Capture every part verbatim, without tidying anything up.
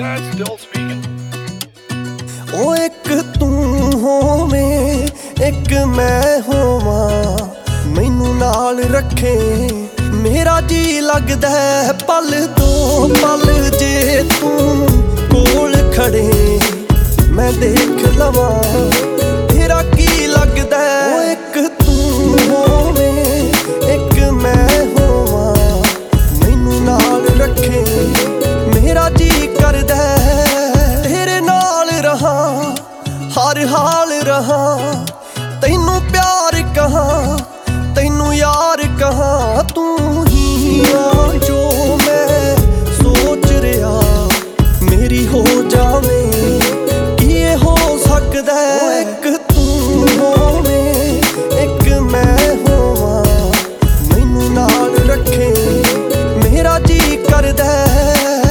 Chad still speaking. ओ एक तू होवें एक मैं होवां, मैनू नाल रखे मेरा जी लगदा है पल दो पल जे तू कोल खड़े मैं देख लवां तेरा की लगदा है। ओ एक तू होवें एक मैं होवां, मैनू नाल रखे मेरा जी करदा है तेरे नाल रहा हर हाल रहा, तैनू प्यार कहा तैनू यार कहा, तू ही आ जो मैं सोच रहा मेरी हो जावे कि ये हो सकदा है। एक तू होवें एक मैं होवां, मैनू नाल रखे मेरा जी करदा है।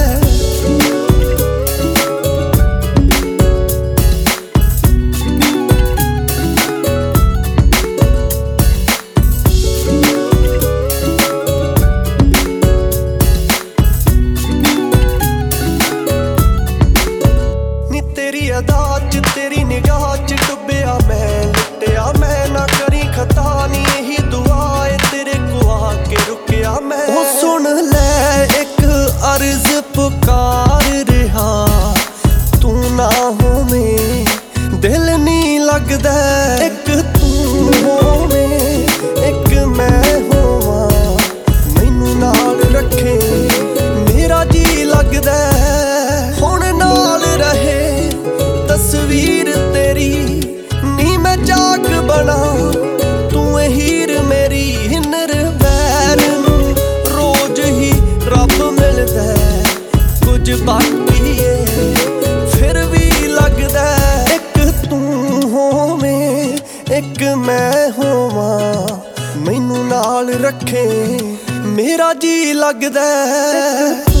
तेरी अदा च तेरी निगाह च डुबिया मैं लुटिया मैं, ना करी खता नी यही दुआ है तेरे को आके रुकिया मैं। ओ सुन ले एक अर्ज पुकार रहा, तू ना होवें दिल नी लगदा, एक तू होवें एक मैं होवां, मैनू नाल रखे मेरा जी लगदा। हुण नाल रहे तस्वीर तेरी नी मैं जाग बना, तू हीर मेरी हिनर वैर नू रोज ही रब मिलदा, कुछ बाकी है फिर भी लगदा। एक तू होवें एक मैं होवां, मैनू नाल रखे मेरा जी लगदा।